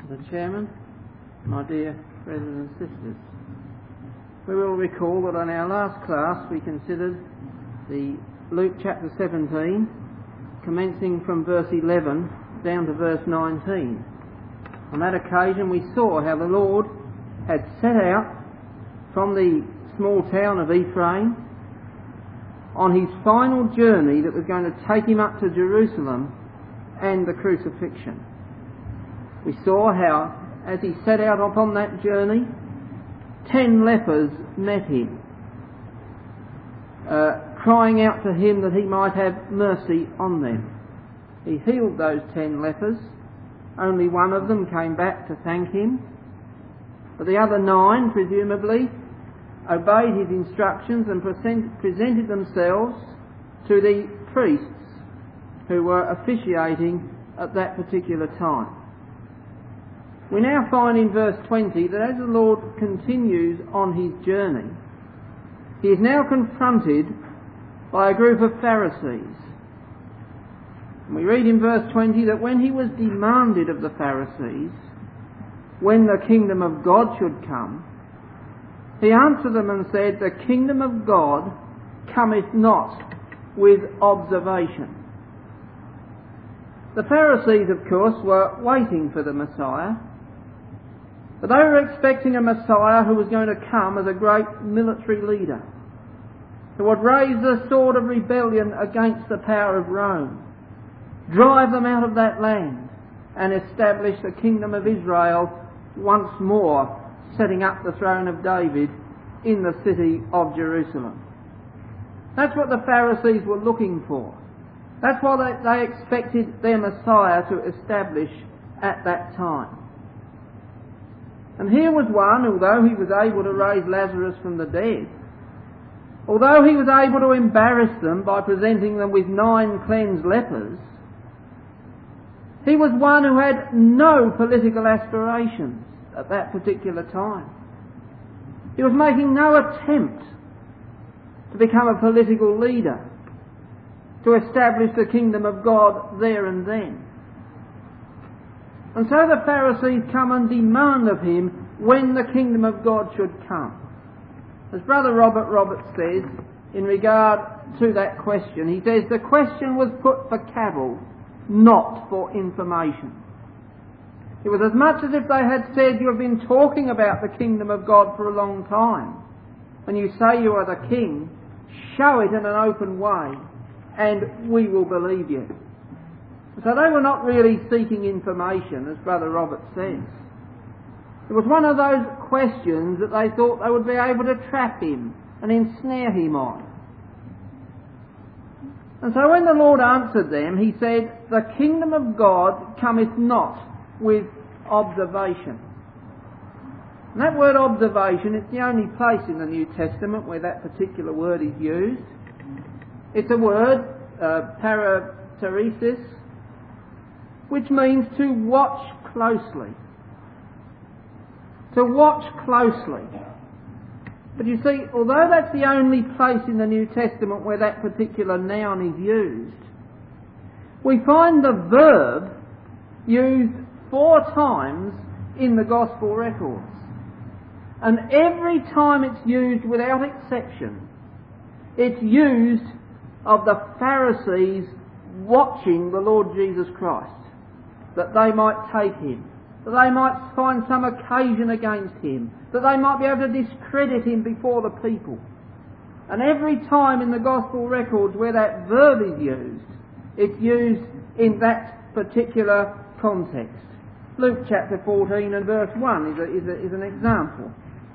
The Chairman, my dear brothers and sisters, we will recall that in our last class we considered the Luke chapter 17, commencing from verse 11 down to verse 19. On that occasion we saw how the Lord had set out from the small town of Ephraim on his final journey that was going to take him up to Jerusalem and the crucifixion. We saw how, as he set out upon that journey, 10 lepers met him, crying out to him that he might have mercy on them. He healed those 10 lepers. Only one of them came back to thank him. But the other 9, presumably, obeyed his instructions and presented themselves to the priests who were officiating at that particular time. We now find in verse 20 that as the Lord continues on his journey, he is now confronted by a group of Pharisees. And we read in verse 20 that when he was demanded of the Pharisees when the kingdom of God should come, he answered them and said, "The kingdom of God cometh not with observation." The Pharisees, of course, were waiting for the Messiah, but they were expecting a Messiah who was going to come as a great military leader, who would raise the sword of rebellion against the power of Rome, drive them out of that land, and establish the kingdom of Israel once more, setting up the throne of David in the city of Jerusalem. That's what the Pharisees were looking for. That's what they expected their Messiah to establish at that time. And here was one, although he was able to raise Lazarus from the dead, although he was able to embarrass them by presenting them with 9 cleansed lepers, he was one who had no political aspirations at that particular time. He was making no attempt to become a political leader, to establish the kingdom of God there and then. And so the Pharisees come and demand of him when the kingdom of God should come. As Brother Robert Roberts says in regard to that question, he says the question was put for cavil, not for information. It was as much as if they had said, "You have been talking about the kingdom of God for a long time. When you say you are the king, show it in an open way and we will believe you." So they were not really seeking information, as Brother Roberts says. It was one of those questions that they thought they would be able to trap him and ensnare him on. And so when the Lord answered them, he said, "The kingdom of God cometh not with observation." And that word observation, it's the only place in the New Testament where that particular word is used. It's a word, parateresis, which means to watch closely. To watch closely. But you see, although that's the only place in the New Testament where that particular noun is used, we find the verb used 4 times in the Gospel records. And every time it's used without exception, it's used of the Pharisees watching the Lord Jesus Christ, that they might take him, that they might find some occasion against him, that they might be able to discredit him before the people. And every time in the Gospel records where that verb is used, it's used in that particular context. Luke chapter 14 and verse 1 is an example,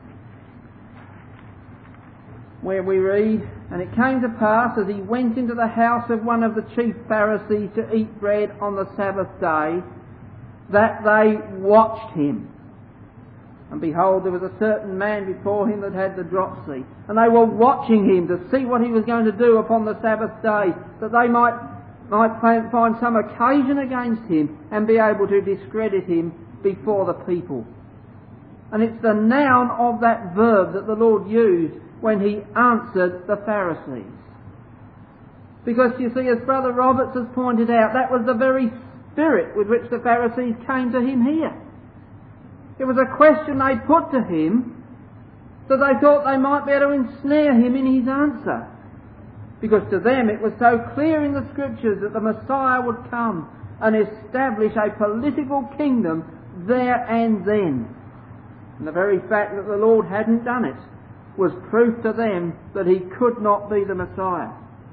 where we read, "And it came to pass, as he went into the house of one of the chief Pharisees to eat bread on the Sabbath day, that they watched him. And behold, there was a certain man before him that had the dropsy. And they were watching him to see what he was going to do upon the Sabbath day, that they might find some occasion against him and be able to discredit him before the people." And it's the noun of that verb that the Lord used when he answered the Pharisees. Because you see, as Brother Roberts has pointed out, that was the very spirit with which the Pharisees came to him here. It was a question they put to him that they thought they might be able to ensnare him in his answer. Because to them it was so clear in the Scriptures that the Messiah would come and establish a political kingdom there and then. And the very fact that the Lord hadn't done it was proof to them that he could not be the Messiah.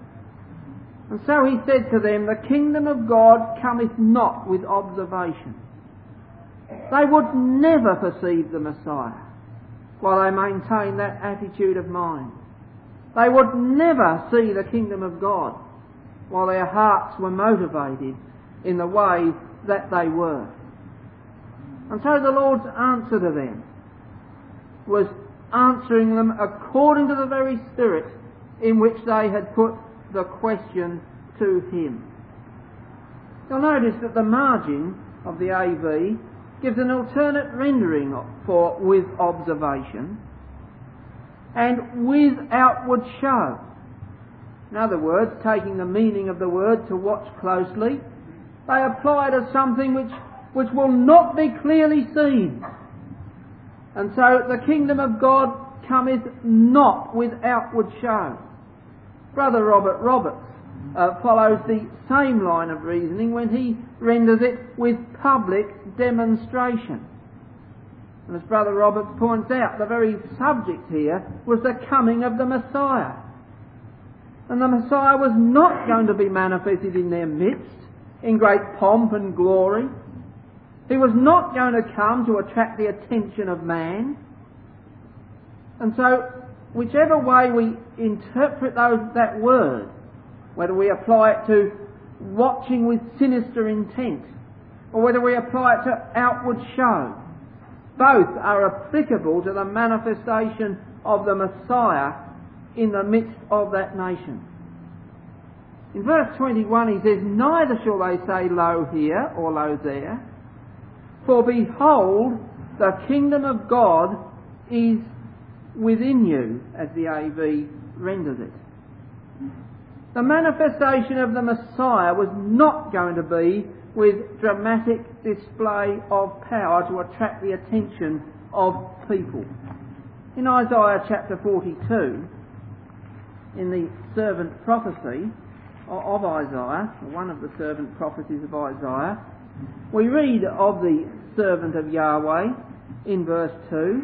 And so he said to them, the kingdom of God cometh not with observation. They would never perceive the Messiah while they maintained that attitude of mind. They would never see the kingdom of God while their hearts were motivated in the way that they were. And so the Lord's answer to them was answering them according to the very spirit in which they had put the question to him. You'll notice that the margin of the AV gives an alternate rendering for with observation and with outward show. In other words, taking the meaning of the word to watch closely, they apply it as something which will not be clearly seen. And so the kingdom of God cometh not with outward show. Brother Robert Roberts follows the same line of reasoning when he renders it with public demonstration. And as Brother Roberts points out, the very subject here was the coming of the Messiah. And the Messiah was not going to be manifested in their midst in great pomp and glory. He was not going to come to attract the attention of man. And so, whichever way we interpret that word, whether we apply it to watching with sinister intent, or whether we apply it to outward show, both are applicable to the manifestation of the Messiah in the midst of that nation. In verse 21 he says, neither shall they say, lo here or lo there, for behold, the kingdom of God is within you, as the AV renders it. The manifestation of the Messiah was not going to be with dramatic display of power to attract the attention of people. In Isaiah chapter 42, in the servant prophecy of Isaiah, one of the servant prophecies of Isaiah, we read of the servant of Yahweh in verse 2,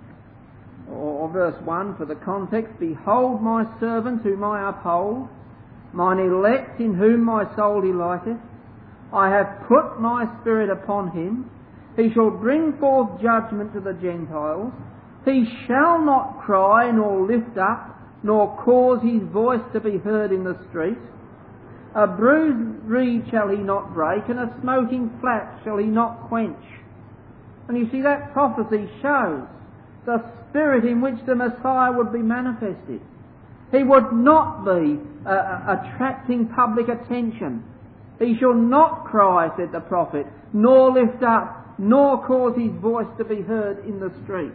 or verse 1 for the context, behold my servant whom I uphold, mine elect in whom my soul delighteth. I have put my spirit upon him. He shall bring forth judgment to the Gentiles. He shall not cry nor lift up, nor cause his voice to be heard in the street. A bruised reed shall he not break, and a smoking flax shall he not quench. And you see, that prophecy shows the spirit in which the Messiah would be manifested. He would not be attracting public attention. He shall not cry, said the prophet, nor lift up, nor cause his voice to be heard in the street.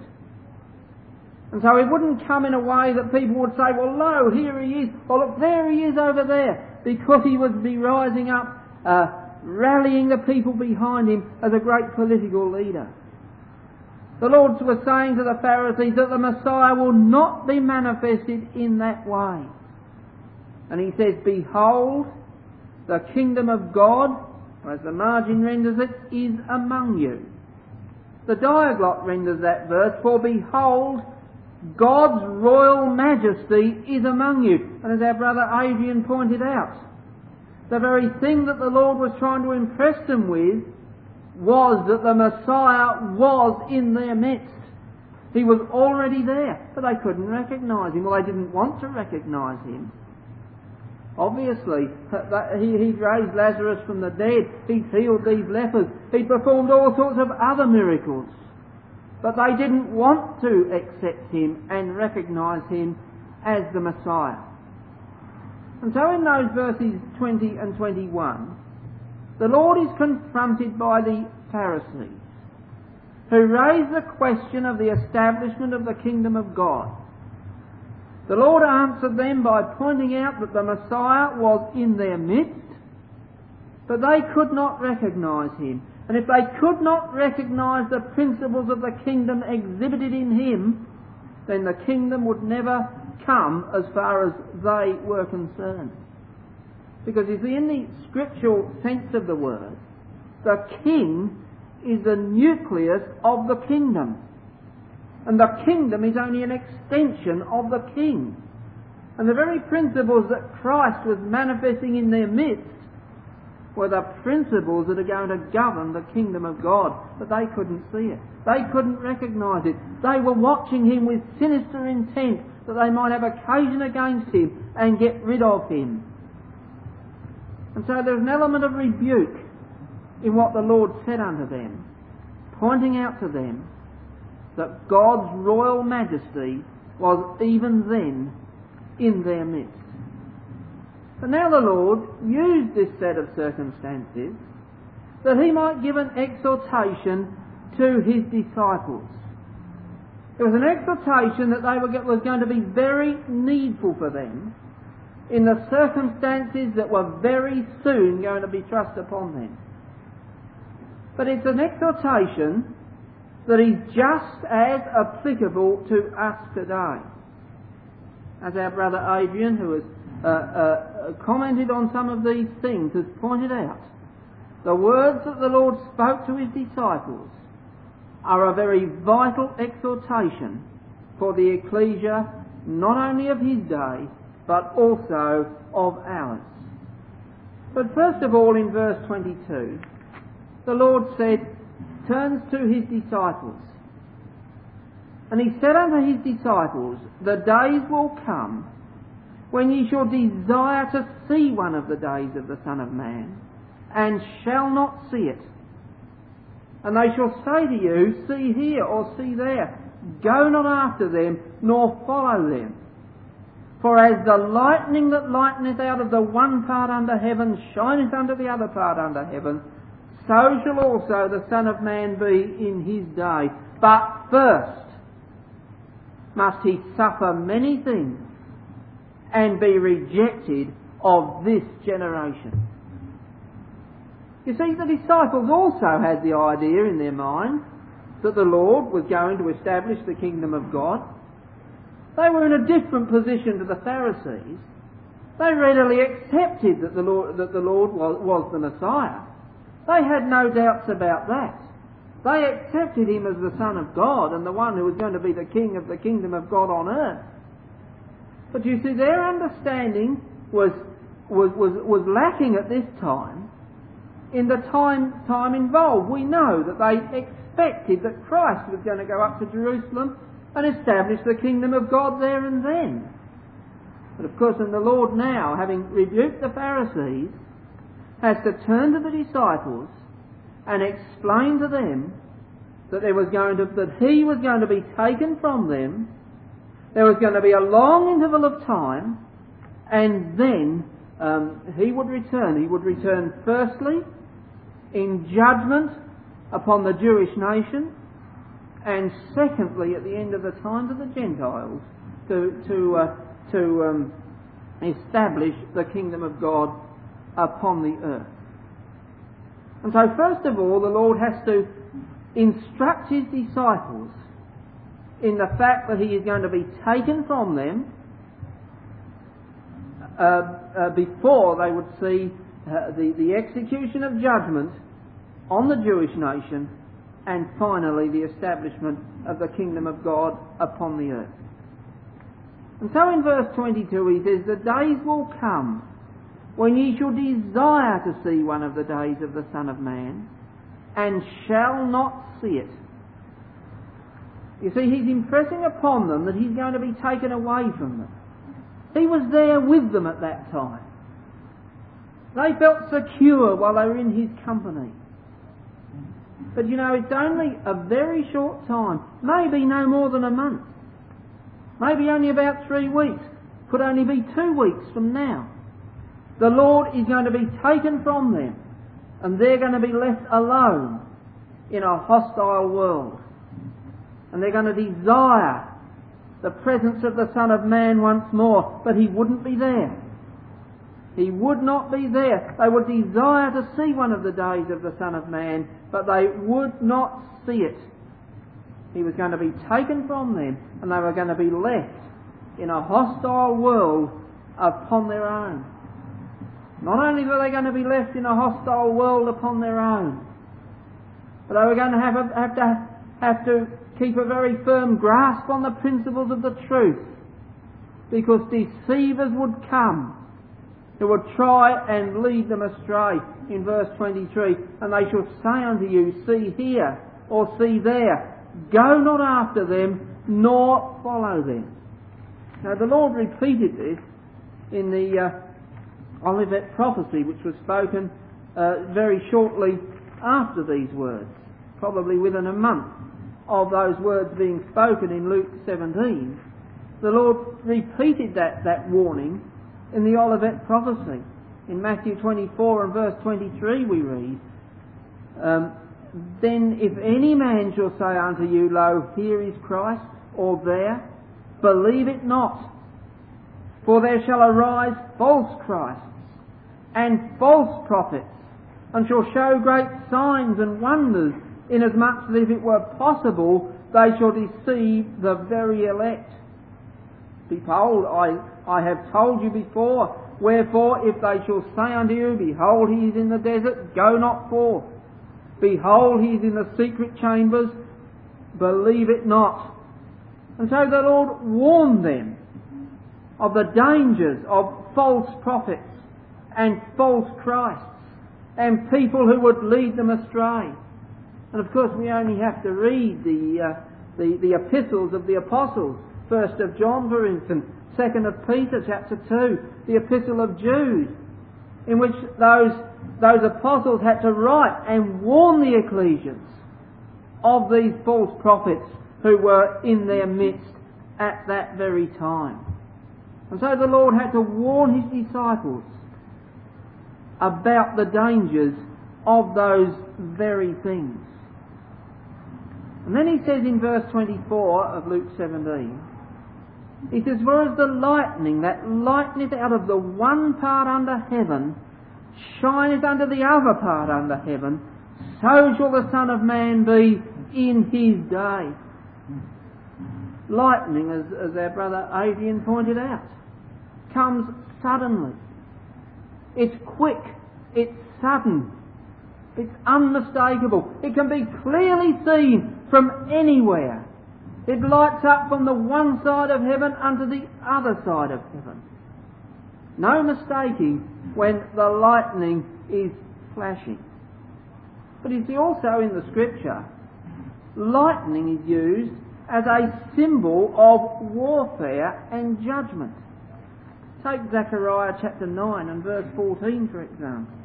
And so he wouldn't come in a way that people would say, well, lo, here he is, or look, there he is over there, because he would be rising up, rallying the people behind him as a great political leader. The Lord was saying to the Pharisees that the Messiah will not be manifested in that way. And he says, behold, the kingdom of God, or as the margin renders it, is among you. The Diaglott renders that verse, for behold, God's royal majesty is among you. And as our brother Adrian pointed out, the very thing that the Lord was trying to impress them with was that the Messiah was in their midst. He was already there, but they couldn't recognise him. Well, they didn't want to recognise him. Obviously, he'd raised Lazarus from the dead, he'd healed these lepers, he'd performed all sorts of other miracles. But they didn't want to accept him and recognise him as the Messiah. And so in those verses 20 and 21, the Lord is confronted by the Pharisees, who raise the question of the establishment of the kingdom of God. The Lord answered them by pointing out that the Messiah was in their midst, but they could not recognise him. And if they could not recognise the principles of the kingdom exhibited in him, then the kingdom would never come as far as they were concerned. Because you see, in the scriptural sense of the word, the king is the nucleus of the kingdom. And the kingdom is only an extension of the king. And the very principles that Christ was manifesting in their midst were the principles that are going to govern the kingdom of God. But they couldn't see it. They couldn't recognise it. They were watching him with sinister intent that they might have occasion against him and get rid of him. And so there's an element of rebuke in what the Lord said unto them, pointing out to them that God's royal majesty was even then in their midst. But now the Lord used this set of circumstances that he might give an exhortation to his disciples. It was an exhortation that was going to be very needful for them in the circumstances that were very soon going to be thrust upon them. But it's an exhortation that is just as applicable to us today. As our brother Adrian, who has commented on some of these things, has pointed out, the words that the Lord spoke to his disciples are a very vital exhortation for the ecclesia, not only of his day, but also of ours. But first of all, in verse 22, the Lord turns to his disciples. And he said unto his disciples, the days will come when ye shall desire to see one of the days of the Son of Man, and shall not see it. And they shall say to you, see here or see there. Go not after them, nor follow them. For as the lightning that lighteneth out of the one part under heaven shineth unto the other part under heaven, so shall also the Son of Man be in his day. But first must he suffer many things and be rejected of this generation. You see, the disciples also had the idea in their mind that the Lord was going to establish the kingdom of God. They were in a different position to the Pharisees. They readily accepted that the Lord was the Messiah. They had no doubts about that. They accepted him as the Son of God and the one who was going to be the king of the kingdom of God on earth. But you see, their understanding was lacking at this time in the time involved. We know that they expected that Christ was going to go up to Jerusalem and establish the kingdom of God there and then. But of course, and the Lord now, having rebuked the Pharisees, has to turn to the disciples and explain to them that he was going to be taken from them. There was going to be a long interval of time, and then he would return. He would return firstly in judgment upon the Jewish nation, and secondly at the end of the time to the Gentiles to establish the kingdom of God upon the earth. And so first of all, the Lord has to instruct his disciples in the fact that he is going to be taken from them before they would see the execution of judgment on the Jewish nation, and finally the establishment of the kingdom of God upon the earth. And so in verse 22 he says, the days will come when ye shall desire to see one of the days of the Son of Man, and shall not see it. You see, he's impressing upon them that he's going to be taken away from them. He was there with them at that time. They felt secure while they were in his company. But you know, it's only a very short time, maybe no more than a month, maybe only about 3 weeks, could only be 2 weeks from now. The Lord is going to be taken from them, and they're going to be left alone in a hostile world. And they're going to desire the presence of the Son of Man once more, but he wouldn't be there. He would not be there. They would desire to see one of the days of the Son of Man, but they would not see it. He was going to be taken from them, and they were going to be left in a hostile world upon their own. Not only were they going to be left in a hostile world upon their own, but they were going to have to keep a very firm grasp on the principles of the truth, because deceivers would come who would try and lead them astray. In verse 23, and they shall say unto you, see here, or see there, go not after them, nor follow them. Now the Lord repeated this in the Olivet prophecy, which was spoken very shortly after these words, probably within a month of those words being spoken in Luke 17. The Lord repeated that warning in the Olivet prophecy. In Matthew 24 and verse 23 we read, then if any man shall say unto you, lo, here is Christ, or there, believe it not. For there shall arise false Christs and false prophets, and shall show great signs and wonders, inasmuch as if it were possible, they shall deceive the very elect. Behold, I have told you before. Wherefore, if they shall say unto you, behold, he is in the desert, go not forth. Behold, he is in the secret chambers, believe it not. And so the Lord warned them of the dangers of false prophets and false Christs and people who would lead them astray. And of course we only have to read the epistles of the apostles. 1st of John, for instance, 2nd of Peter, chapter 2, the epistle of Jude, in which those apostles had to write and warn the ecclesias of these false prophets who were in their midst at that very time. And so the Lord had to warn his disciples about the dangers of those very things. And then he says in verse 24 of Luke 17, he says, for as the lightning that lighteneth out of the one part under heaven shineth unto the other part under heaven, so shall the Son of Man be in his day. Lightning, as our brother Adrian pointed out, comes suddenly. It's quick, it's sudden, it's unmistakable. It can be clearly seen from anywhere. It lights up from the one side of heaven unto the other side of heaven. No mistaking when the lightning is flashing. But you see, also in the Scripture, lightning is used as a symbol of warfare and judgment. Take Zechariah chapter 9 and verse 14 for example.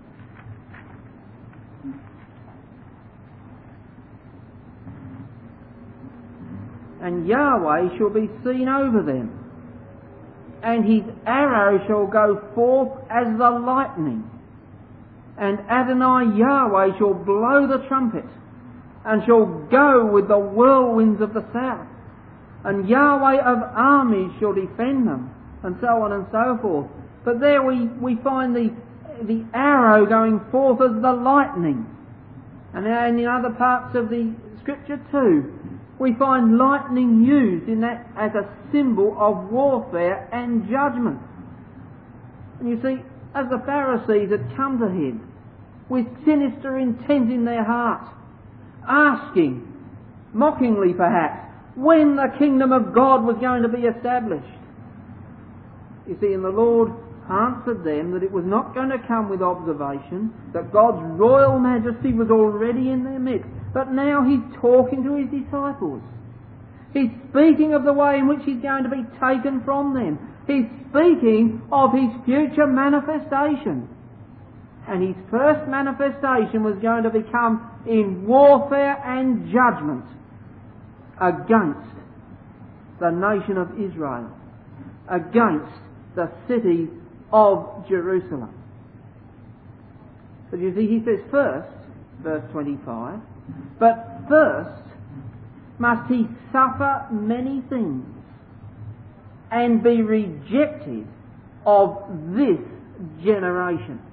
And Yahweh shall be seen over them, and his arrow shall go forth as the lightning, and Adonai Yahweh shall blow the trumpet, and shall go with the whirlwinds of the south, and Yahweh of armies shall defend them, and so on and so forth. But there we find the arrow going forth as the lightning. And in other parts of the Scripture too, we find lightning used in that as a symbol of warfare and judgment. And you see, as the Pharisees had come to him with sinister intent in their heart, asking, mockingly perhaps, when the kingdom of God was going to be established. You see, and the Lord answered them that it was not going to come with observation, that God's royal majesty was already in their midst. But now he's talking to his disciples. He's speaking of the way in which he's going to be taken from them. He's speaking of his future manifestation. And his first manifestation was going to become in warfare and judgment against the nation of Israel, against the city of Jerusalem. But you see, he says first, verse 25, but first must he suffer many things and be rejected of this generation.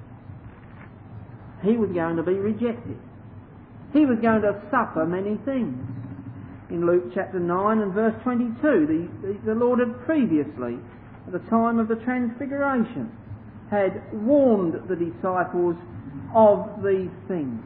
He was going to be rejected. He was going to suffer many things. In Luke chapter 9 and verse 22, the Lord had previously, at the time of the Transfiguration, had warned the disciples of these things.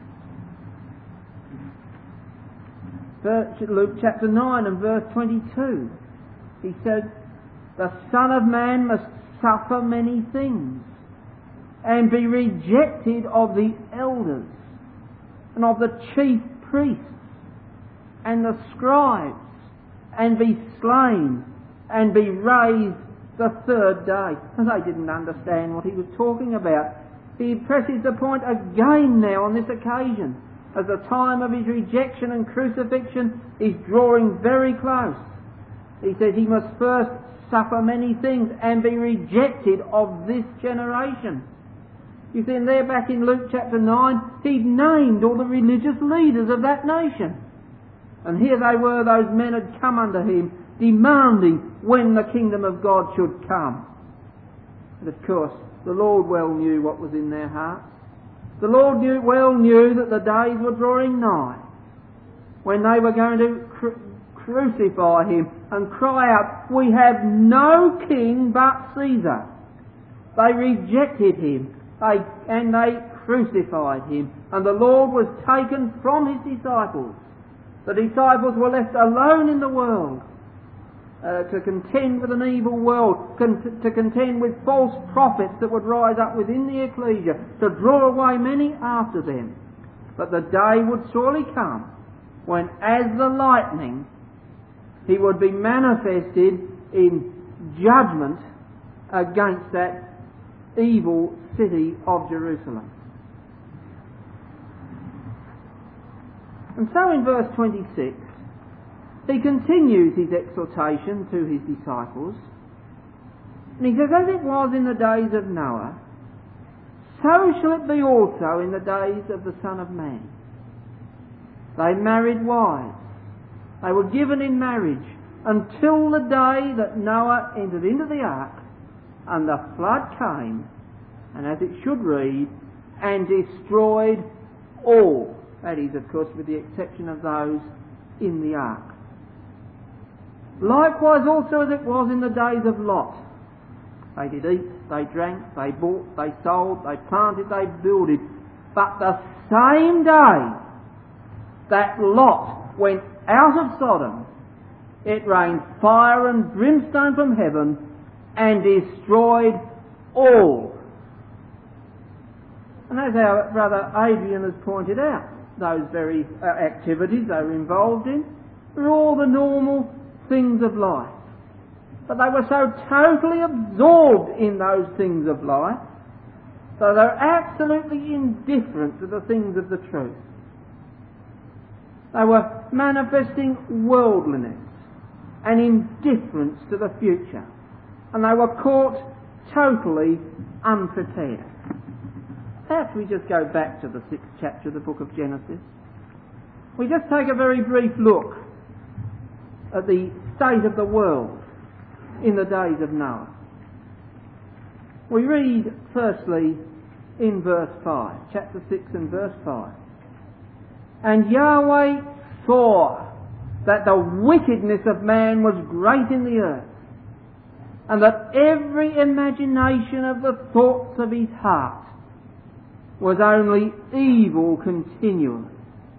Luke chapter 9 and verse 22, he said, "The Son of Man must suffer many things, and be rejected of the elders, and of the chief priests, and the scribes, and be slain, and be raised the third day." And they didn't understand what he was talking about. He presses the point again now on this occasion, as the time of his rejection and crucifixion is drawing very close. He says he must first suffer many things and be rejected of this generation. You see, and there back in Luke chapter 9, he'd named all the religious leaders of that nation. And here they were, those men had come unto him, demanding when the kingdom of God should come. And of course, the Lord well knew what was in their hearts. The Lord well knew that the days were drawing nigh when they were going to crucify him and cry out, "We have no king but Caesar." They rejected him and they crucified him, and the Lord was taken from his disciples. The disciples were left alone in the world to contend with an evil world, to contend with false prophets that would rise up within the ecclesia, to draw away many after them. But the day would surely come when, as the lightning, he would be manifested in judgment against that evil city of Jerusalem. And so in verse 26, he continues his exhortation to his disciples, and he says, "As it was in the days of Noah, so shall it be also in the days of the Son of Man. They married wives. They were given in marriage until the day that Noah entered into the ark, and the flood came, and as it should read, and destroyed all." That is, of course, with the exception of those in the ark. "Likewise also as it was in the days of Lot. They did eat, they drank, they bought, they sold, they planted, they builded. But the same day that Lot went out of Sodom, it rained fire and brimstone from heaven and destroyed all." And as our brother Adrian has pointed out, those very activities they were involved in were all the normal things of life. But they were so totally absorbed in those things of life, so they were absolutely indifferent to the things of the truth. They were manifesting worldliness and indifference to the future, and they were caught totally unprepared. Perhaps we just go back to the 6th chapter of the book of Genesis. We just take a very brief look at the state of the world in the days of Noah. We read firstly in verse 5, chapter 6 and verse 5. "And Yahweh saw that the wickedness of man was great in the earth, and that every imagination of the thoughts of his heart was only evil continually."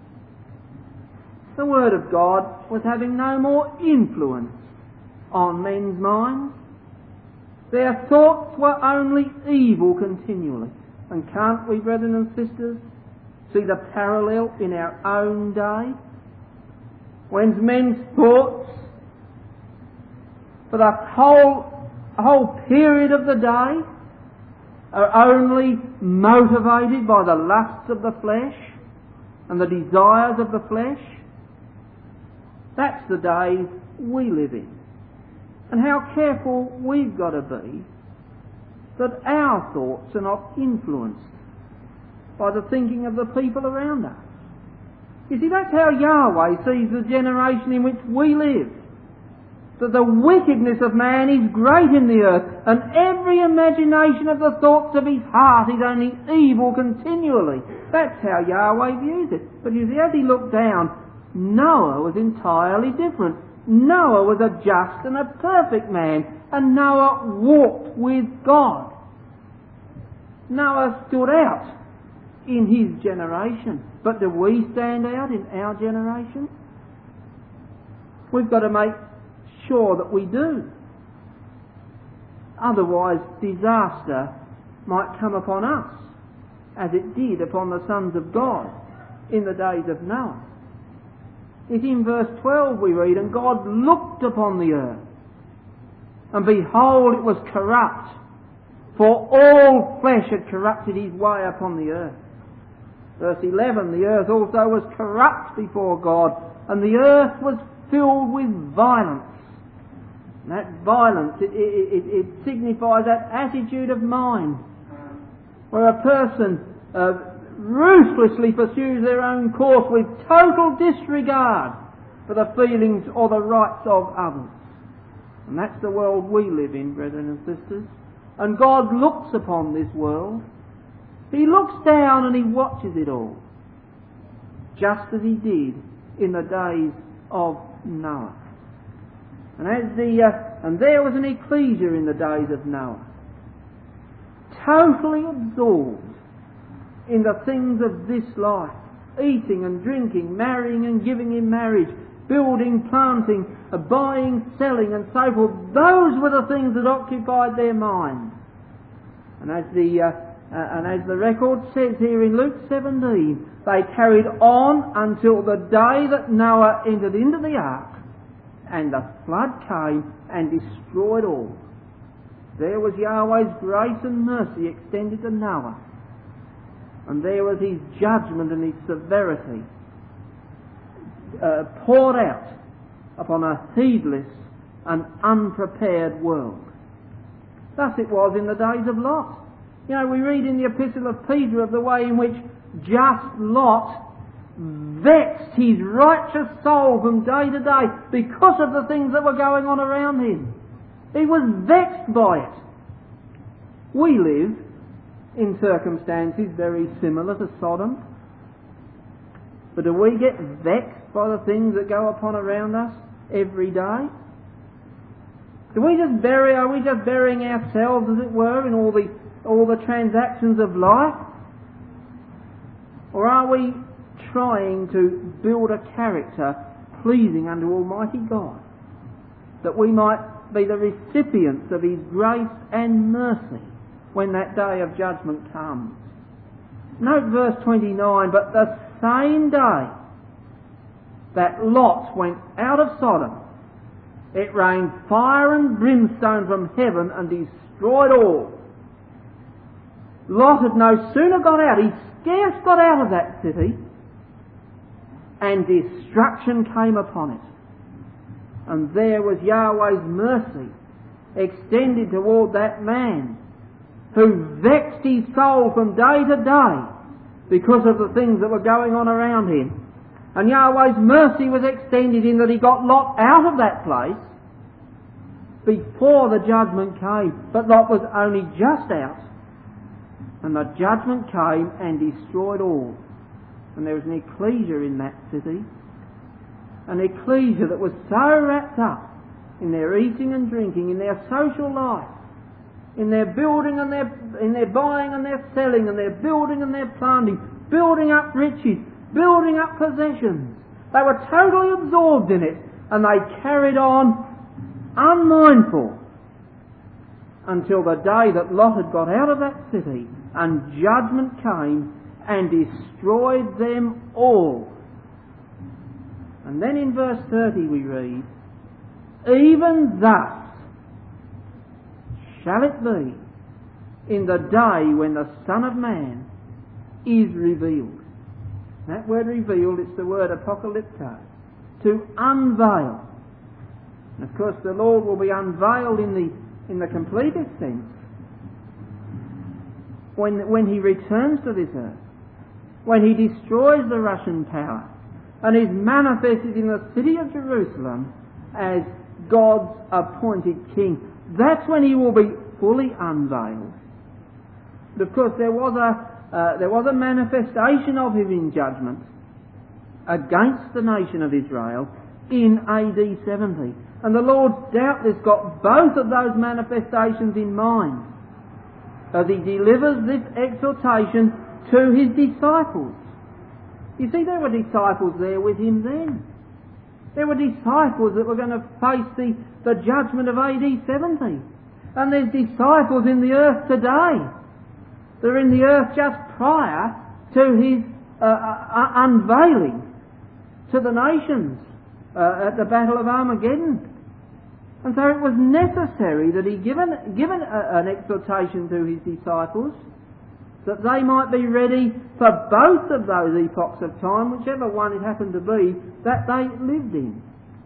The Word of God was having no more influence on men's minds. Their thoughts were only evil continually. And can't we, brethren and sisters, see the parallel in our own day? When men's thoughts for the whole period of the day are only motivated by the lusts of the flesh and the desires of the flesh. That's the days we live in. And how careful we've got to be that our thoughts are not influenced by the thinking of the people around us. You see, that's how Yahweh sees the generation in which we live. that the wickedness of man is great in the earth, and every imagination of the thoughts of his heart is only evil continually. That's how Yahweh views it. But you see, as he looked down, Noah was entirely different. Noah was a just and a perfect man, and Noah walked with God. Noah stood out in his generation. But do we stand out in our generation? We've got to make sure that we do. Otherwise, disaster might come upon us, as it did upon the sons of God in the days of Noah. It's in verse 12 we read, "And God looked upon the earth, and behold, it was corrupt, for all flesh had corrupted his way upon the earth." Verse 11, "The earth also was corrupt before God, and the earth was filled with violence." And that violence, it signifies that attitude of mind where a person ruthlessly pursues their own course with total disregard for the feelings or the rights of others. And that's the world we live in, brethren and sisters. And God looks upon this world. He looks down and he watches it all, just as he did in the days of Noah. And there was an ecclesia in the days of Noah, totally absorbed in the things of this life, eating and drinking, marrying and giving in marriage, building, planting, buying, selling, and so forth. Those were the things that occupied their mind. And as the record says here in Luke 17, they carried on until the day that Noah entered into the ark, and the flood came and destroyed all. There was Yahweh's grace and mercy extended to Noah, and there was his judgment and his severity poured out upon a heedless and unprepared world. Thus it was in the days of Lot. You know, we read in the Epistle of Peter of the way in which just Lot vexed his righteous soul from day to day because of the things that were going on around him. He was vexed by it. We live in circumstances very similar to Sodom. But do we get vexed by the things that go upon around us every day? Are we just burying ourselves, as it were, in all the transactions of life? Or are we trying to build a character pleasing unto Almighty God, that we might be the recipients of his grace and mercy when that day of judgment comes? Note verse 29, "But the same day that Lot went out of Sodom, it rained fire and brimstone from heaven and destroyed all." Lot had no sooner got out, he scarce got out of that city, and destruction came upon it. And there was Yahweh's mercy extended toward that man who vexed his soul from day to day because of the things that were going on around him. And Yahweh's mercy was extended in that he got Lot out of that place before the judgment came. But Lot was only just out, and the judgment came and destroyed all. And there was an ecclesia in that city, an ecclesia that was so wrapped up in their eating and drinking, in their social life, in their building and in their buying and their selling, and their building and their planting, building up riches, building up possessions. They were totally absorbed in it, and they carried on unmindful until the day that Lot had got out of that city and judgment came and destroyed them all. And then in verse 30 we read, "Even thus shall it be in the day when the Son of Man is revealed." That word revealed, it's the word apocalypto, to unveil. And of course the Lord will be unveiled in the completest sense when he returns to this earth, when he destroys the Russian power and is manifested in the city of Jerusalem as God's appointed king. That's when he will be fully unveiled. But of course there was a manifestation of him in judgment against the nation of Israel in AD 70. And the Lord doubtless got both of those manifestations in mind as he delivers this exhortation to his disciples. You see, there were disciples there with him then. There were disciples that were going to face the judgment of AD 70. And there's disciples in the earth today. They're in the earth just prior to his unveiling to the nations at the Battle of Armageddon. And so it was necessary that he given an exhortation to his disciples that they might be ready for both of those epochs of time, whichever one it happened to be, that they lived in.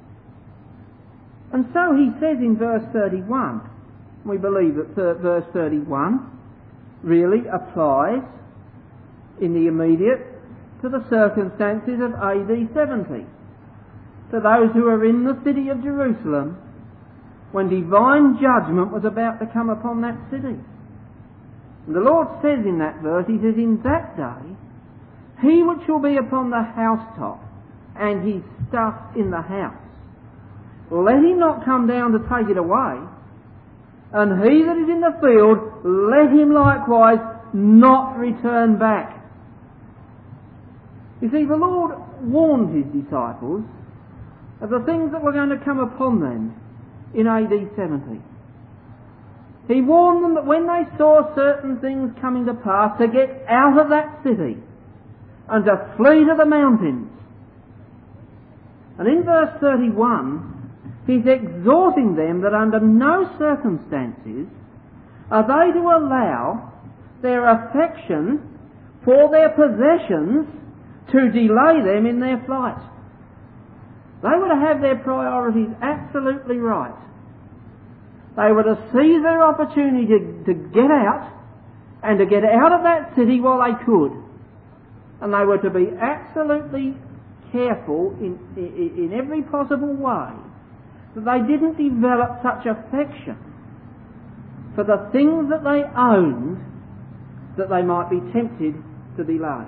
And so he says in verse 31, we believe that verse 31 really applies in the immediate to the circumstances of AD 70. To those who are in the city of Jerusalem when divine judgment was about to come upon that city. And the Lord says in that verse, he says, in that day, he which shall be upon the housetop and his stuff in the house, let him not come down to take it away, and he that is in the field, let him likewise not return back. You see, the Lord warned his disciples of the things that were going to come upon them in AD 70. He warned them that when they saw certain things coming to pass, to get out of that city and to flee to the mountains. And in verse 31, he's exhorting them that under no circumstances are they to allow their affection for their possessions to delay them in their flight. They were to have their priorities absolutely right. They were to seize their opportunity to get out and to get out of that city while they could. And they were to be absolutely careful in every possible way that they didn't develop such affection for the things that they owned that they might be tempted to delay.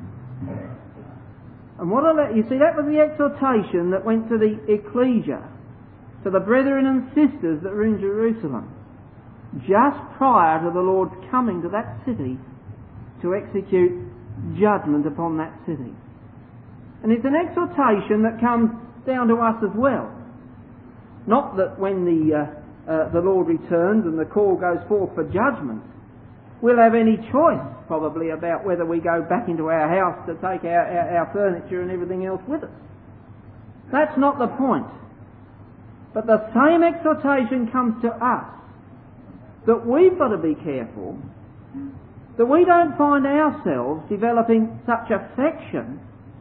And you see, that was the exhortation that went to the ecclesia, to the brethren and sisters that were in Jerusalem, just prior to the Lord's coming to that city to execute judgment upon that city. And it's an exhortation that comes down to us as well. Not that when the Lord returns and the call goes forth for judgment, we'll have any choice probably about whether we go back into our house to take our furniture and everything else with us. That's not the point. But the same exhortation comes to us, that we've got to be careful that we don't find ourselves developing such affection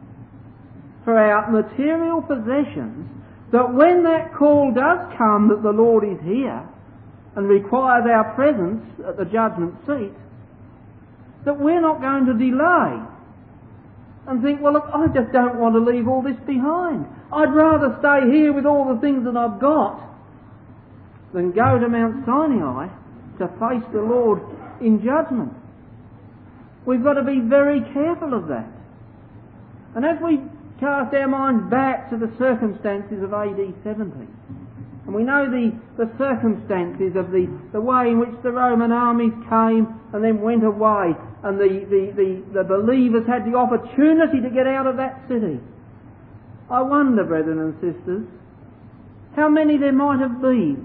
for our material possessions that when that call does come that the Lord is here and requires our presence at the judgment seat, that we're not going to delay and think, well, look, I just don't want to leave all this behind. I'd rather stay here with all the things that I've got than go to Mount Sinai to face the Lord in judgment. We've got to be very careful of that. And as we cast our minds back to the circumstances of AD 70, and we know the circumstances of the way in which the Roman armies came and then went away, and the believers had the opportunity to get out of that city. I wonder, brethren and sisters, how many there might have been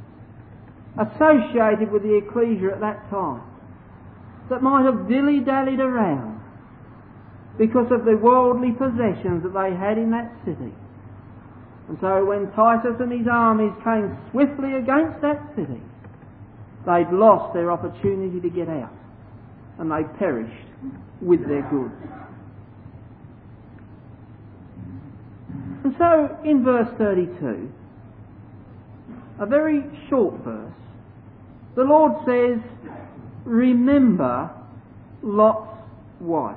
associated with the ecclesia at that time that might have dilly-dallied around because of the worldly possessions that they had in that city. And so when Titus and his armies came swiftly against that city, they'd lost their opportunity to get out, and they perished with their goods. And so in verse 32, a very short verse, the Lord says, remember Lot's wife.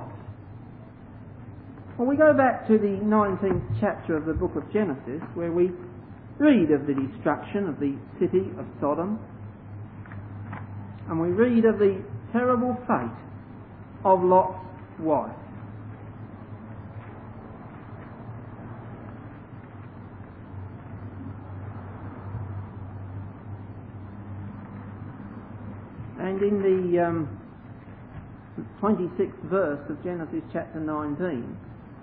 Well, we go back to the 19th chapter of the book of Genesis, where we read of the destruction of the city of Sodom, and we read of the terrible fate of Lot's wife. And in the 26th verse of Genesis chapter 19,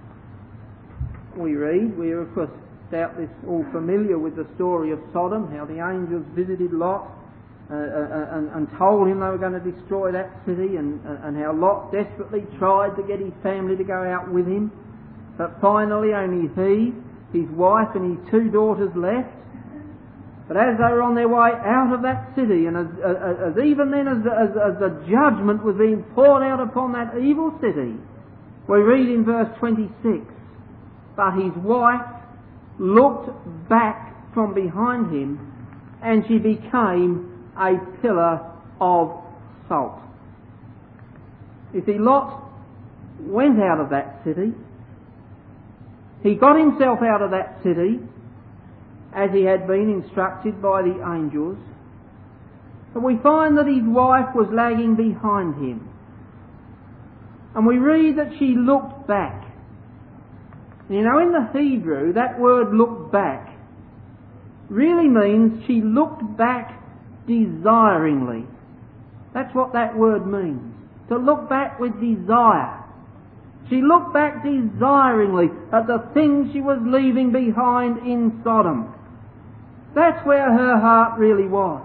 we are of course doubtless all familiar with the story of Sodom, how the angels visited Lot and told him they were going to destroy that city, and how Lot desperately tried to get his family to go out with him. But finally only he, his wife and his 2 daughters left. But as they were on their way out of that city, and as the judgment was being poured out upon that evil city, we read in verse 26, "But his wife looked back from behind him, and she became a pillar of salt." You see, Lot went out of that city. He got himself out of that city, as he had been instructed by the angels. But we find that his wife was lagging behind him. And we read that she looked back. You know, in the Hebrew, that word "look back" really means she looked back desiringly. That's what that word means. To look back with desire. She looked back desiringly at the things she was leaving behind in Sodom. That's where her heart really was.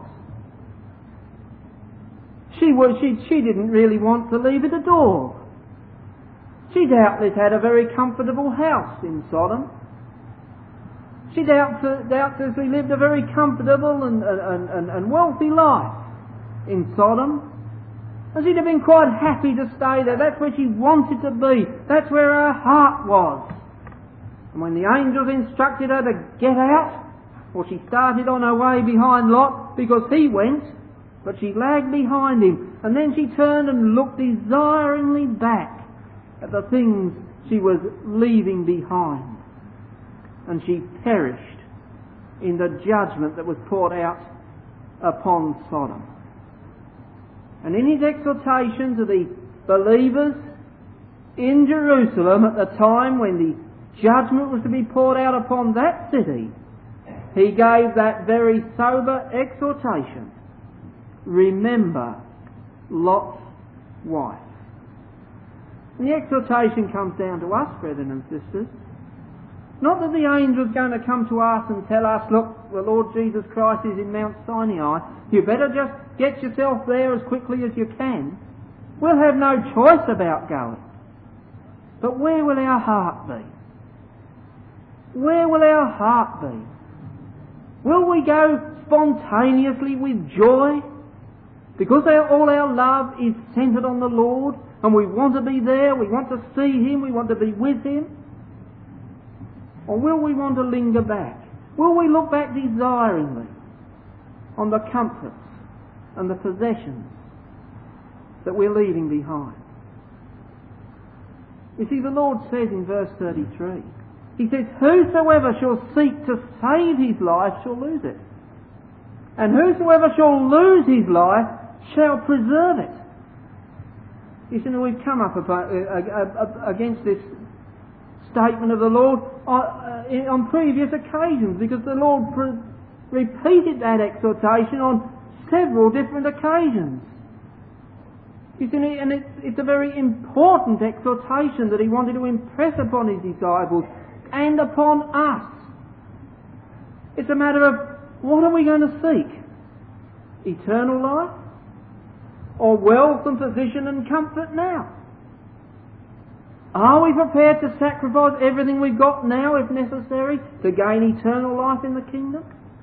She didn't really want to leave it at all. She doubtless had a very comfortable house in Sodom. She doubtlessly lived a very comfortable and wealthy life in Sodom. And she'd have been quite happy to stay there. That's where she wanted to be. That's where her heart was. And when the angels instructed her to get out, well, she started on her way behind Lot because he went, but she lagged behind him. And then she turned and looked desiringly back at the things she was leaving behind. And she perished in the judgment that was poured out upon Sodom. And in his exhortation to the believers in Jerusalem at the time when the judgment was to be poured out upon that city, he gave that very sober exhortation: remember Lot's wife. And the exhortation comes down to us, brethren and sisters. Not that the angel's going to come to us and tell us, look, the Lord Jesus Christ is in Mount Sinai, you better just get yourself there as quickly as you can. We'll have no choice about going. But where will our heart be? Where will our heart be? Will we go spontaneously with joy because all our love is centred on the Lord and we want to be there, we want to see Him, we want to be with Him? Or will we want to linger back? Will we look back desiringly on the comforts and the possessions that we're leaving behind? You see, the Lord says in verse 33, He says, whosoever shall seek to save his life shall lose it. And whosoever shall lose his life shall preserve it. You see, we've come up against this statement of the Lord on previous occasions, because the Lord repeated that exhortation on several different occasions. You see, and it's a very important exhortation that He wanted to impress upon His disciples and upon us. It's a matter of, what are we going to seek? Eternal life? Or wealth and position and comfort now? Are we prepared to sacrifice everything we've got now, if necessary, to gain eternal life in the kingdom?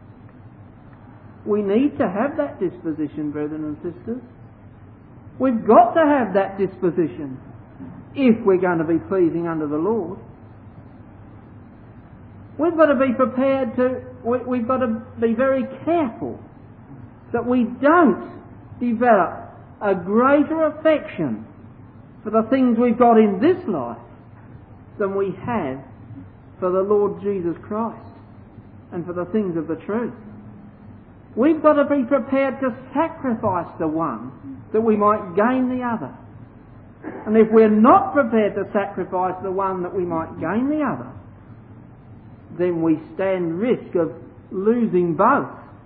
We need to have that disposition, brethren and sisters. We've got to have that disposition if we're going to be pleasing unto the Lord. We've got to be prepared we've got to be very careful that we don't develop a greater affection for the things we've got in this life than we have for the Lord Jesus Christ. and for the things of the truth. We've got to be prepared to sacrifice the one that we might gain the other. And if we're not prepared to sacrifice the one that we might gain the other, then we stand risk of losing both.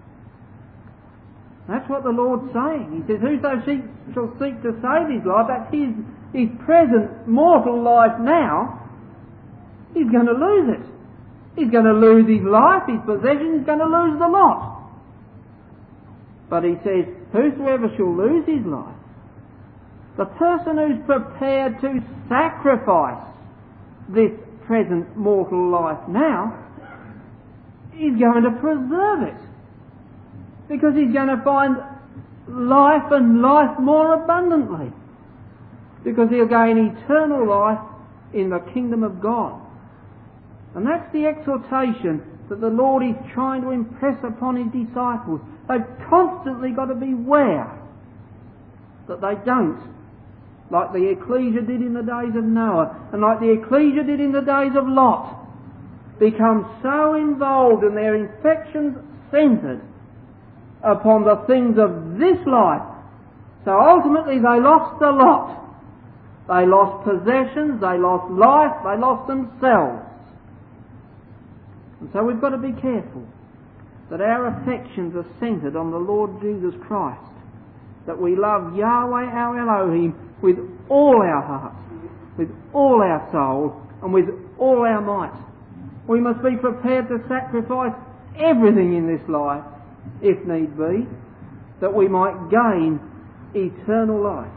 That's what the Lord's saying. He says, whoso shall seek to save his life, that's his present mortal life now, he's going to lose it. He's going to lose his life, his possessions, he's going to lose the lot. But he says, whosoever shall lose his life, the person who's prepared to sacrifice this present mortal life now, is going to preserve it. Because he's going to find life and life more abundantly. Because he'll gain eternal life in the kingdom of God. And that's the exhortation that the Lord is trying to impress upon his disciples. They've constantly got to beware that they don't, like the ecclesia did in the days of Noah, and like the ecclesia did in the days of Lot, become so involved in their affections centred upon the things of this life. So ultimately they lost the lot. They lost possessions, they lost life, they lost themselves. And so we've got to be careful that our affections are centred on the Lord Jesus Christ, that we love Yahweh our Elohim with all our heart, with all our soul, and with all our might. We must be prepared to sacrifice everything in this life, if need be, that we might gain eternal life.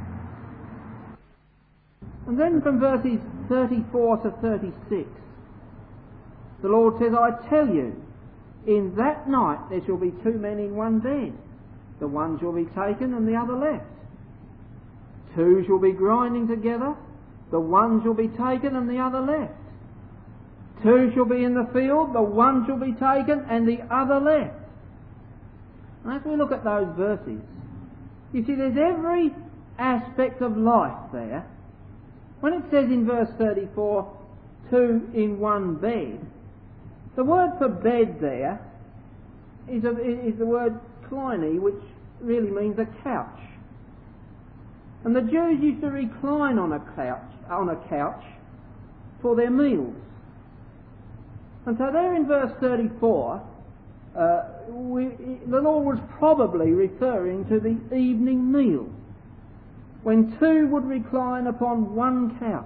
And then from verses 34 to 36, the Lord says, I tell you, in that night there shall be two men in one bed. The one shall be taken and the other left. Two shall be grinding together. The one shall be taken and the other left. Two shall be in the field. The one shall be taken and the other left. And as we look at those verses, you see there's every aspect of life there. When it says in verse 34, two in one bed, the word for bed there is the word kleine, which really means a couch. And the Jews used to recline on a couch for their meals. And so there in verse 34, the Lord was probably referring to the evening meal, when two would recline upon one couch,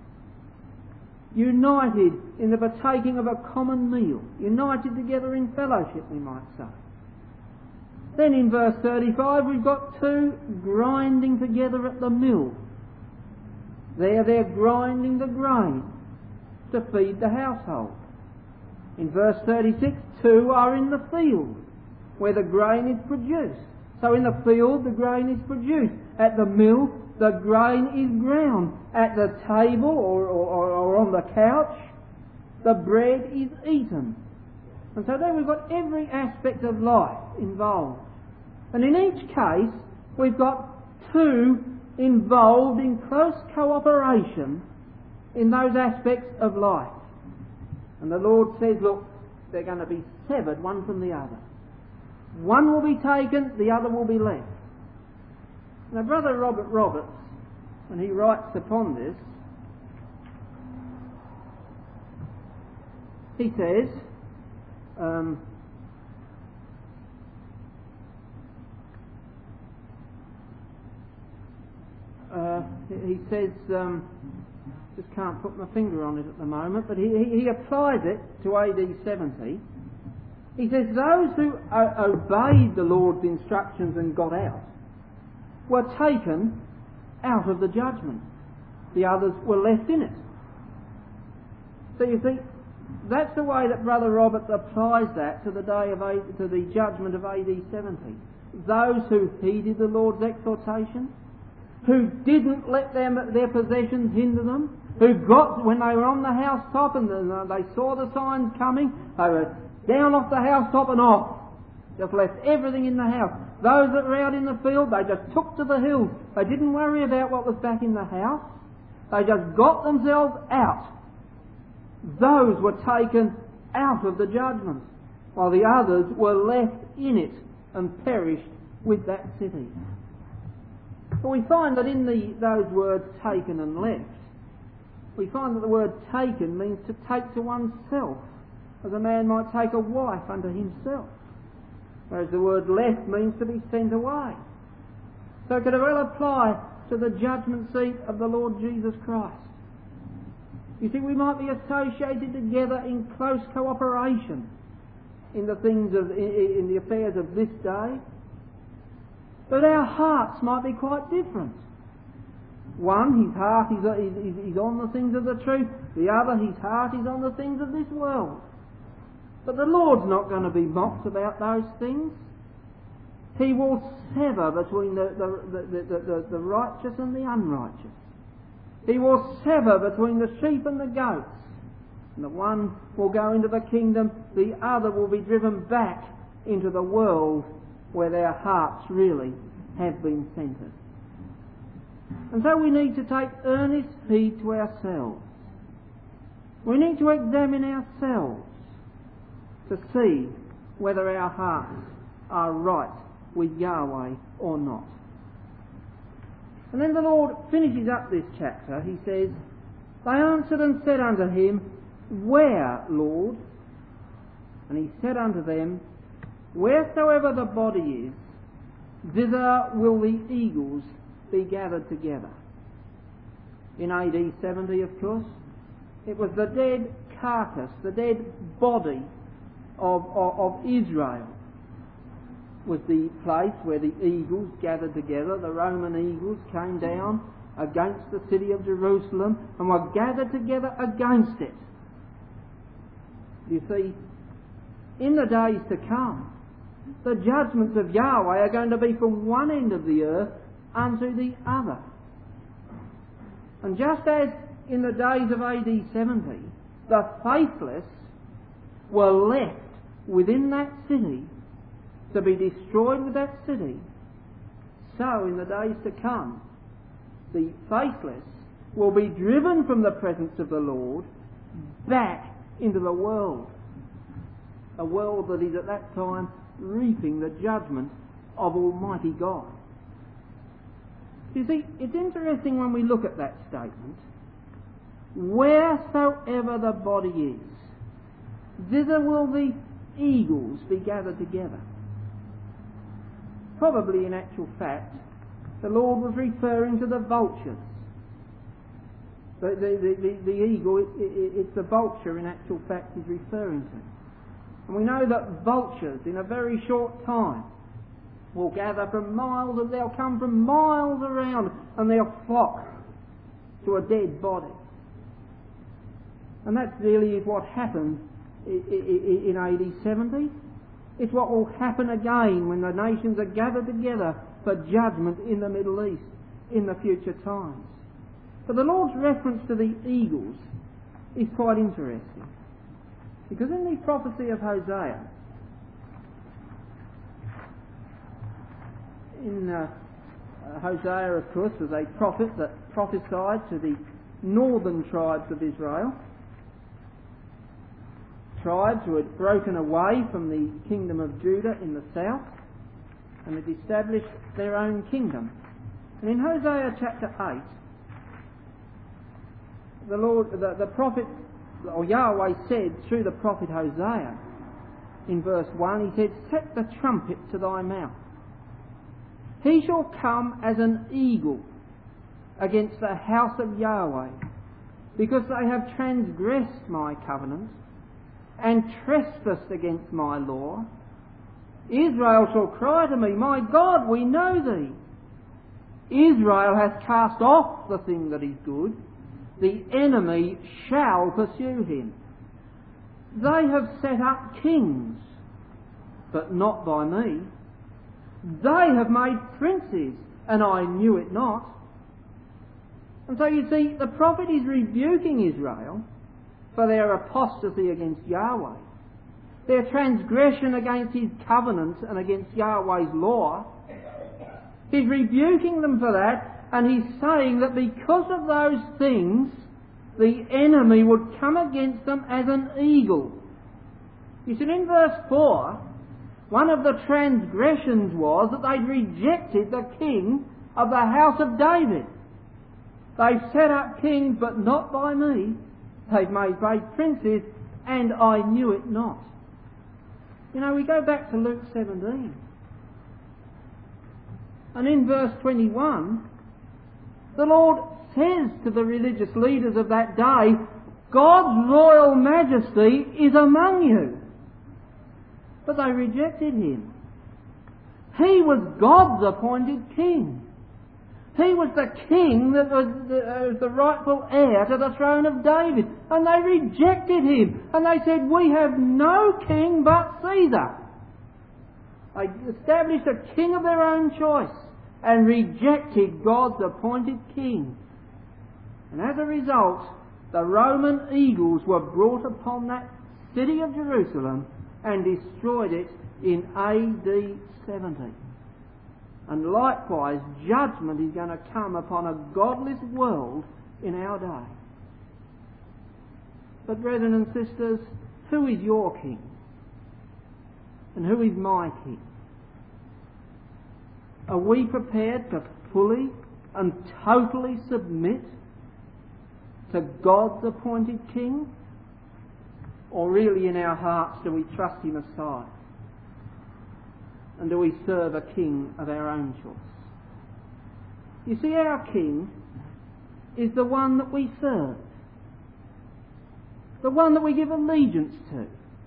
united in the partaking of a common meal, united together in fellowship, we might say. Then in verse 35 we've got two grinding together at the mill. They're grinding the grain to feed the household. In verse 36, two are in the field where the grain is produced. So in the field the grain is produced. At the mill the grain is ground. At the table or on the couch the bread is eaten. And so there we've got every aspect of life involved. And in each case we've got two involved in close cooperation in those aspects of life. And the Lord says, look, they're going to be severed one from the other. One will be taken, the other will be left. Now Brother Robert Roberts, when he writes upon this, he says, just can't put my finger on it at the moment, but he applies it to AD 70. He says those who obeyed the Lord's instructions and got out were taken out of the judgment. The others were left in it. So you see, that's the way that Brother Roberts applies that to the to the judgment of AD 70. Those who heeded the Lord's exhortation, who didn't let their possessions hinder them, who got, when they were on the housetop and they saw the signs coming, they were down off the housetop and off. Just left everything in the house. Those that were out in the field, they just took to the hills. They didn't worry about what was back in the house. They just got themselves out. Those were taken out of the judgment, while the others were left in it and perished with that city. But we find that in those words taken and left, we find that the word taken means to take to oneself, as a man might take a wife unto himself, whereas the word left means to be sent away. So it could well apply to the judgment seat of the Lord Jesus Christ. You see, we might be associated together in close cooperation in the things in the affairs of this day, but our hearts might be quite different. One, his heart is on the things of the truth. The other, his heart is on the things of this world. But the Lord's not going to be mocked about those things. He will sever between the righteous and the unrighteous. He will sever between the sheep and the goats. And the one will go into the kingdom, the other will be driven back into the world where their hearts really have been centred. And so we need to take earnest heed to ourselves. We need to examine ourselves to see whether our hearts are right with Yahweh or not. And then the Lord finishes up this chapter. He says, "They answered and said unto him, Where, Lord? And he said unto them, Wheresoever the body is, thither will the eagles be gathered together." In AD 70, of course, it was the dead carcass, the dead body of Israel was the place where the eagles gathered together. The Roman eagles came down against the city of Jerusalem and were gathered together against it. You see, in the days to come, the judgments of Yahweh are going to be from one end of the earth unto the other. And just as in the days of AD 70, the faithless were left within that city to be destroyed with that city, so in the days to come, the faithless will be driven from the presence of the Lord back into the world. A world that is at that time reaping the judgment of Almighty God. You see, it's interesting when we look at that statement. Wheresoever the body is, thither will the eagles be gathered together. Probably in actual fact, the Lord was referring to the vultures. The eagle, it's the vulture in actual fact he's referring to. And we know that vultures in a very short time will gather from miles, and they'll come from miles around and they'll flock to a dead body. And that really is what happened in AD 70. It's what will happen again when the nations are gathered together for judgment in the Middle East in the future times. But the Lord's reference to the eagles is quite interesting. Because in the prophecy of Hosea, Hosea, of course, was a prophet that prophesied to the northern tribes of Israel, tribes who had broken away from the kingdom of Judah in the south and had established their own kingdom. And in Hosea chapter 8, the prophet, or Yahweh said through the prophet Hosea, in verse 1, he said, "Set the trumpet to thy mouth. He shall come as an eagle against the house of Yahweh, because they have transgressed my covenant and trespassed against my law. Israel shall cry to me, My God, we know thee. Israel hath cast off the thing that is good. The enemy shall pursue him. They have set up kings, but not by me. They have made princes, and I knew it not." And so you see, the prophet is rebuking Israel for their apostasy against Yahweh, their transgression against his covenant and against Yahweh's law. He's rebuking them for that, and he's saying that because of those things, the enemy would come against them as an eagle You see, in verse 4, one of the transgressions was that they'd rejected the king of the house of David. They've set up kings, but not by me. They've made great princes, and I knew it not. You know, we go back to Luke 17. And in verse 21, the Lord says to the religious leaders of that day, God's royal majesty is among you. But they rejected him. He was God's appointed king. He was the king that was the rightful heir to the throne of David. And they rejected him. And they said, we have no king but Caesar. They established a king of their own choice and rejected God's appointed king. And as a result, the Roman eagles were brought upon that city of Jerusalem and destroyed it in AD 70. And likewise, judgment is going to come upon a godless world in our day. But brethren and sisters, who is your king? And who is my king? Are we prepared to fully and totally submit to God's appointed king? Or really in our hearts do we trust him aside? And do we serve a king of our own choice? You see, our king is the one that we serve. The one that we give allegiance to.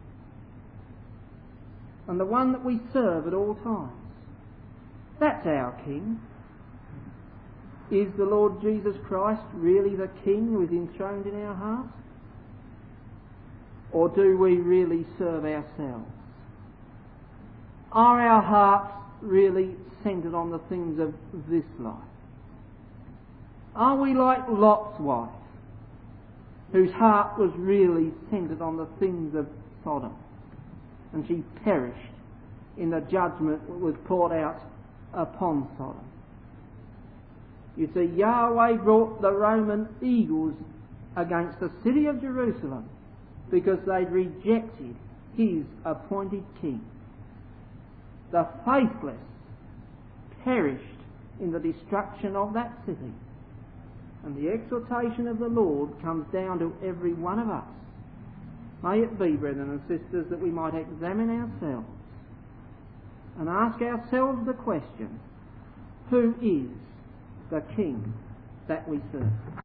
And the one that we serve at all times. That's our king. Is the Lord Jesus Christ really the king who is enthroned in our hearts? Or do we really serve ourselves? Are our hearts really centred on the things of this life? Are we like Lot's wife, whose heart was really centred on the things of Sodom, and she perished in the judgment that was poured out upon Sodom? You see, Yahweh brought the Roman eagles against the city of Jerusalem because they'd rejected his appointed king. The faithless perished in the destruction of that city. And the exhortation of the Lord comes down to every one of us. May it be, brethren and sisters, that we might examine ourselves and ask ourselves the question, who is the king that we serve?